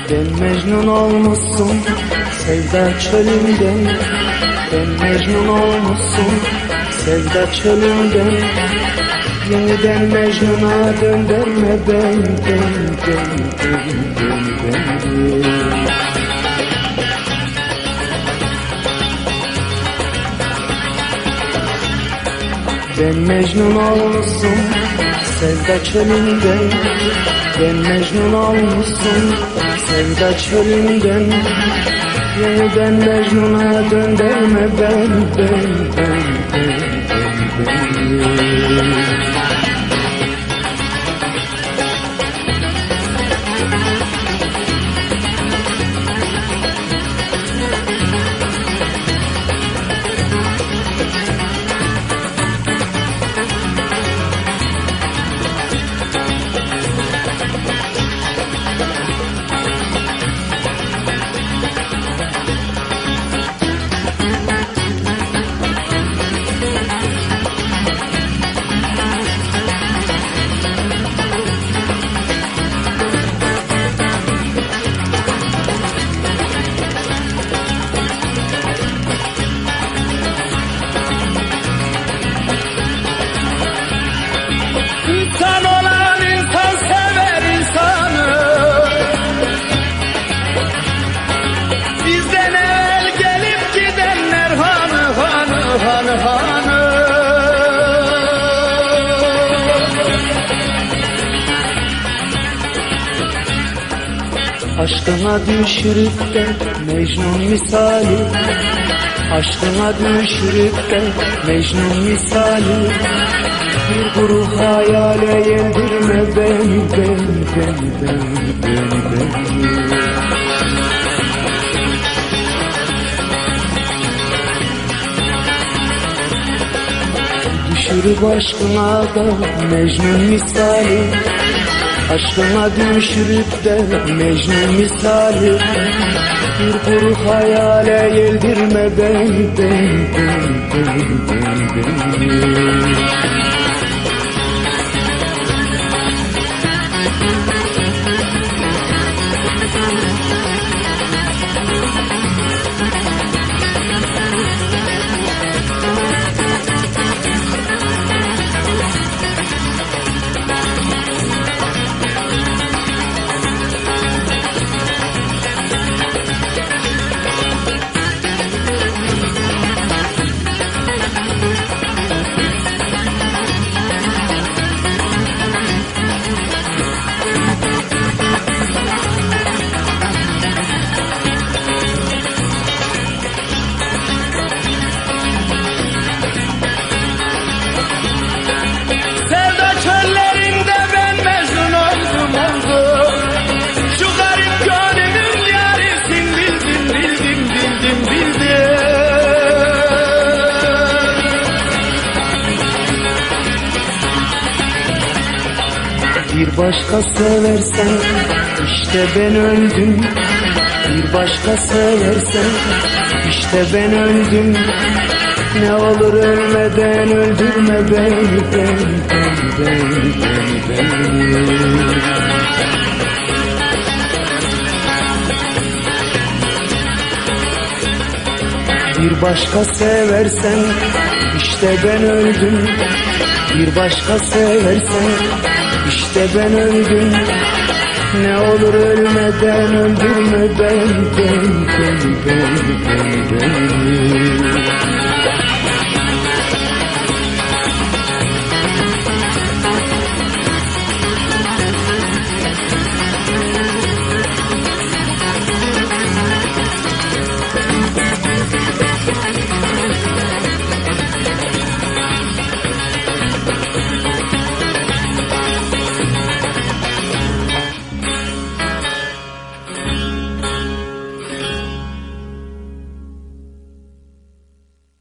Ben Mecnun olmuşsun sevda çölünden. Ben Mecnun olmuşsun sevda çölünden. Yeniden Mecnun'a döndürme beni. Ben Mecnun olmuşsun sevda çölünden. Ben Mecnun olmuşsun sevda çölünden. Yeniden Mecnun'a döndürme beni. İnsan olan insan sever insanı. Bizden evvel gelip gidenler hanı. Aşkına düşürüp de Mecnun misali. Aşkına düşürüp de Mecnun misali. Bir grup hayale yendirme beni. Düşürüp aşkına da Mecnun misali. Aşkına düşürüp de Mecnun misali. Bir grup hayale yendirme beni. Bir başka seversen işte ben öldüm. Bir başka seversen işte ben öldüm. Ne olur ölmeden öldürme beni. Bir başka seversen işte ben öldüm. Bir başka seversen işte ben öldüm. Ne olur ölmeden öldürme beni.